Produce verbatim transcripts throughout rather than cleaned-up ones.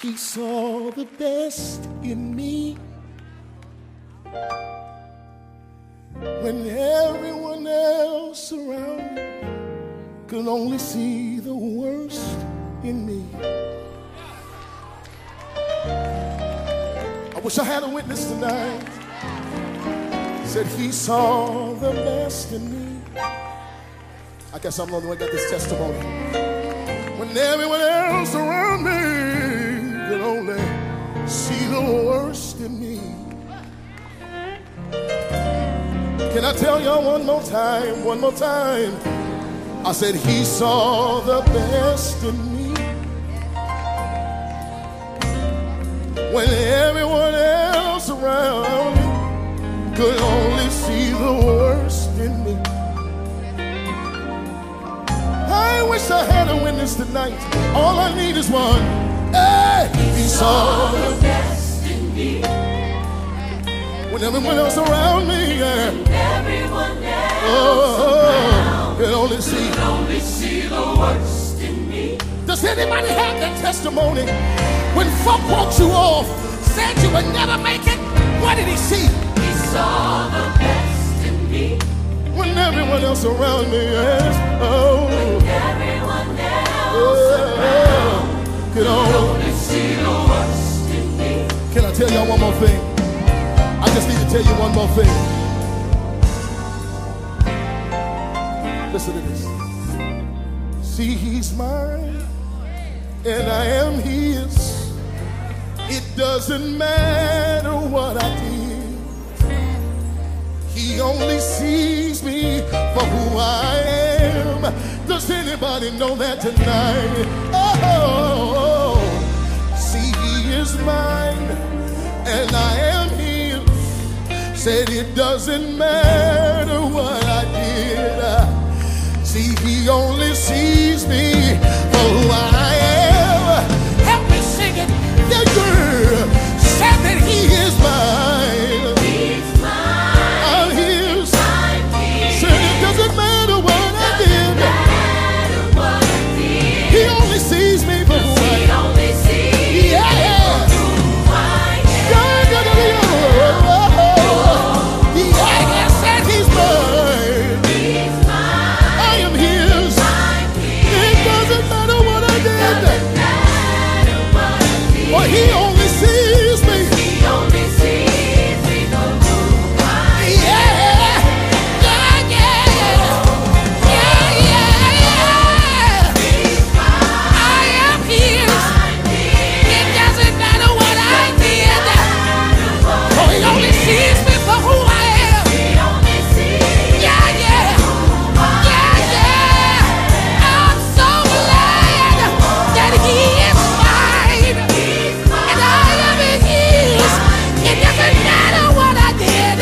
He saw the best in me when everyone else around me could only see the worst in me. I wish I had a witness tonight. Said he saw the best in me. I guess I'm the only one that got this testimony. When everyone else around me could only see the worst in me. Can I tell y'all one more time, one more time? I said he saw the best in me when everyone else around me could only see the worst in me. I wish I had a witness tonight. All I need is one. Hey, he saw the best in me when everyone else around me, yeah. When everyone else oh, around could only see, could only see the worst in me. Does anybody have that testimony? When folk wrote you off, said you would never make it, what did he see? He saw the best in me when everyone else around me, yes. Oh, when everyone else oh, around could only see the worst in me. Can I tell y'all one more thing? I just need to tell you one more thing. Listen to this. See, he's mine and I am his. It doesn't matter what I did. He only sees me for who I am. Does anybody know that tonight? Oh, see, he is mine and I am his. Said it doesn't matter what I did. See, he only sees me for who I am. Help me sing it. The girl said that he is mine. He's mine. I'm his. I'm his. Said it doesn't matter what I did. Matter what I did. He only sees me for who I am. He only sees yeah. me for who I am. Yeah, yeah, yeah, yeah. Well, he only sees me. He only sees me for who I am. Yeah, yeah, yeah, yeah, yeah, yeah. He's mine. I am his. I'm his. It doesn't matter what I did. Oh, he only sees me for who I am. He only sees yeah, yeah, yeah, yeah. I'm so glad that he is mine. It doesn't matter what I did.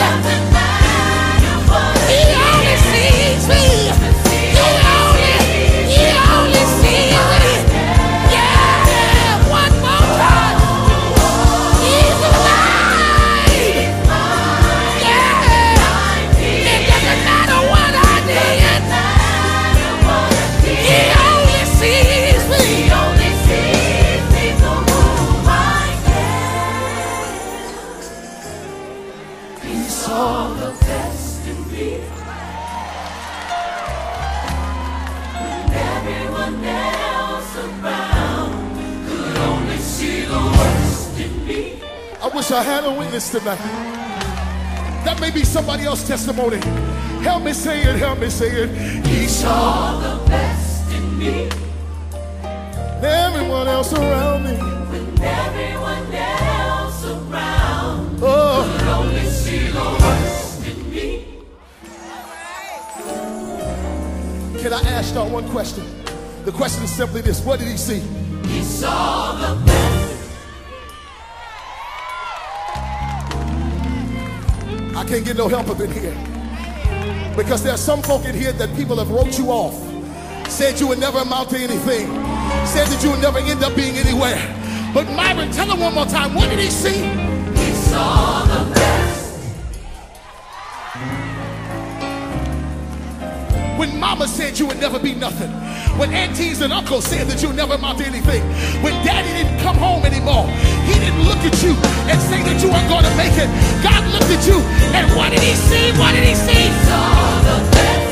He only sees me. He only, he only sees me. Yeah, one more time. He's mine. Yeah, it doesn't matter what I did. He only sees me. He only sees me for who I am. He saw the best in me when everyone else around could only see the worst in me. I wish I had a witness tonight. That may be somebody else's testimony. Help me say it, help me say it. He saw the best in me. Everyone else around me. When everyone else around oh. could only see the worst in me. Can I ask y'all one question? The question is simply this. What did he see? He saw the best. I can't get no help up in here. Because there are some folk in here that people have wrote you off. Said you would never amount to anything. Said that you would never end up being anywhere. But Myron, tell him one more time. What did he see? He saw the best. When mama said you would never be nothing. When aunties and uncles said that you'd never amount to anything. When daddy didn't come home anymore. look at you and say that you are going to make it. God looked at you, and what did he see? What did he see? He saw the best.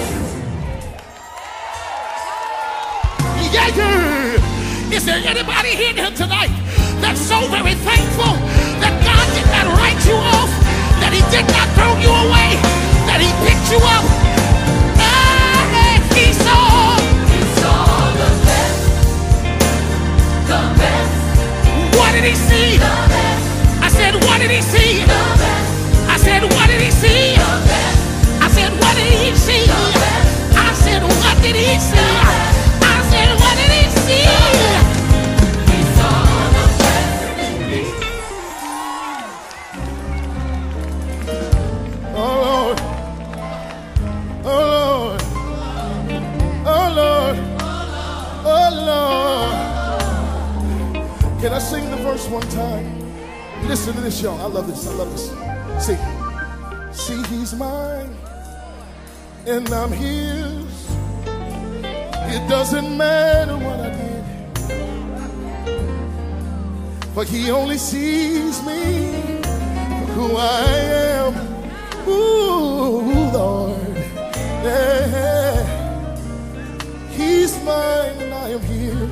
Yeah, yeah. Is there anybody here tonight that's so very thankful that God did not write you off, that he did not throw you away, that he picked you up? Ah, he saw. He saw the best. The best. What did he see? The best. I said, what did he see? The best. I said, what did he see? The best. I said, what did he see? The best. I said, what did he see? I said, what did he see? He saw the best in me. Oh Lord. Oh Lord. Oh Lord. Oh Lord. Can I sing the verse one time? Listen to this, y'all. I love this. I love this. See, see, he's mine, and I'm his. It doesn't matter what I did, for he only sees me for who I am. Ooh, Lord, yeah. He's mine, and I am his.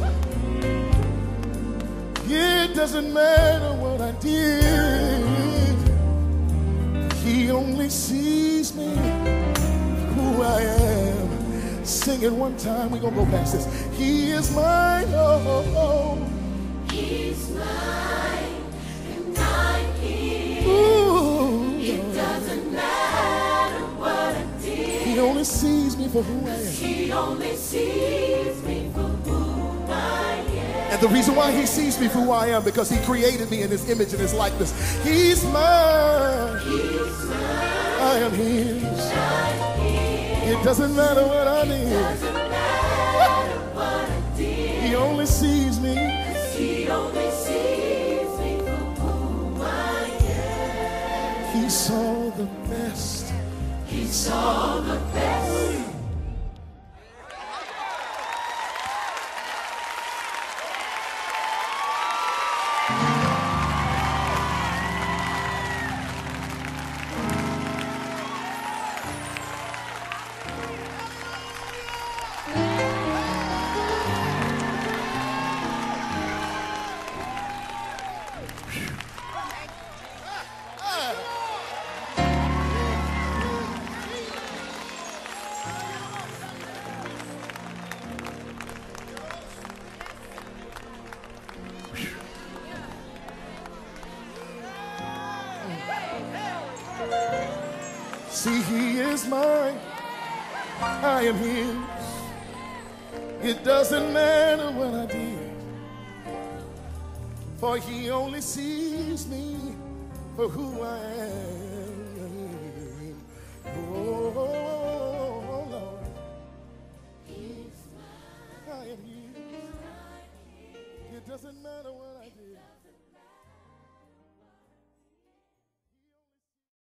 It doesn't matter what I did, he only sees me who I am. Sing it one time, we're gonna go past this. He is mine, oh, oh, oh. He's mine, and I'm his. Ooh, it doesn't matter what I did, he only sees me for who I am. He only sees me for who I am. And the reason why he sees me for who I am, because he created me in his image and his likeness. He's mine. He's mine. I am his. I'm his. It doesn't matter what I did. It doesn't matter what I did. He only sees me. He only sees me for who I am. He saw the best. He saw the best. See, he is mine, I am his. It doesn't matter what I did, for he only sees me for who I am. Oh, Lord, I am his. It doesn't matter what I did.